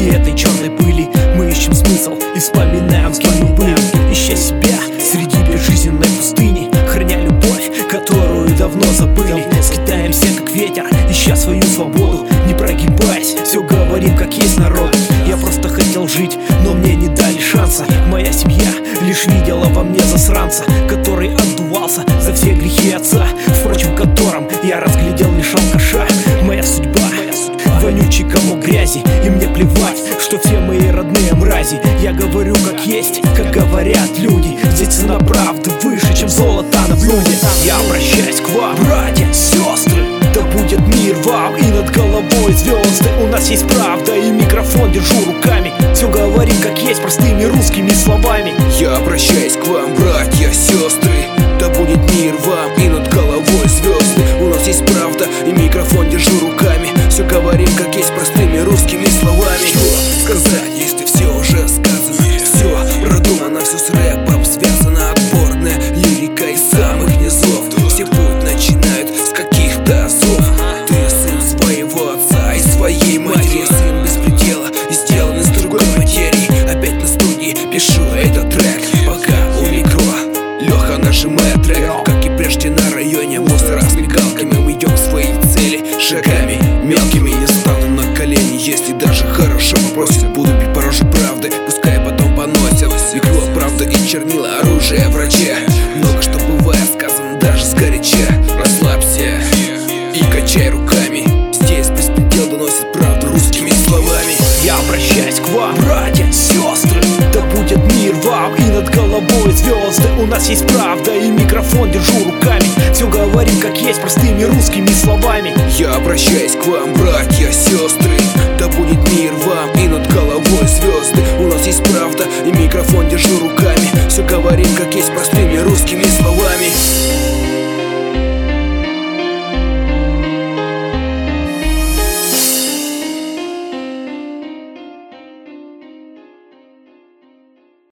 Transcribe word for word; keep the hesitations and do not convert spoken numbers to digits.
и этой черной пыли мы ищем смысл и вспоминаем, с кем мы были. Ища себя среди безжизненной пустыни, храня любовь, которую давно забыли. Скитаемся как ветер, ища свою свободу, не прогибаясь, все говорим как есть народ. Я просто хотел жить, но мне не дали шанса. Моя семья лишь видела во мне засранца, который отдувался за все грехи отца, впрочем, в котором я разглядел лишь алкаша. Моя судьба вонючий комок грязи, и мне плевать, что все мои родные мрази. Я говорю как есть, как говорят люди. Здесь цена правды выше, чем золото на блюде. Я обращаюсь к вам, братья, сестры, да будет мир вам и над головой звезды. У нас есть правда и микрофон держу руками, все говорим как есть простыми русскими словами. Я обращаюсь к вам, братья, сестры, да будет мир вам и над головой звезды. У нас есть правда и микрофон держу руками, все говорим как есть простыми русскими словами. Что сказать, если все уже сказано? Все продумано, все с рэпом связано. Отборная лирика из самых низов. Все путь начинают с каких-то азов. Ты сын своего отца и своей матери, сын без предела и сделан из другой материи. Опять на студии пишу этот трек, пока у микро Леха нажимает трек. Как и прежде на районе мусора с мигалками мы идем к своей цели шагами мелкими. Не стану на колени, если даже хорошо попросят. Буду бить по роже правды, пускай потом поносят. Микро, правда и чернила, оружие в враче. Много что бывает сказано даже сгоряча. Расслабься и качай руками, здесь беспредел доносит правду русскими словами. Я обращаюсь к вам, братья, сестры, да будет мир вам и над головой звезды. У нас есть правда и микрофон держу руками, все говорим как есть простыми русскими словами. Я обращаюсь к вам, братья, сестры, да будет мир вам и над головой звезды. У нас есть правда и микрофон держу руками, все говорим как есть простыми русскими словами.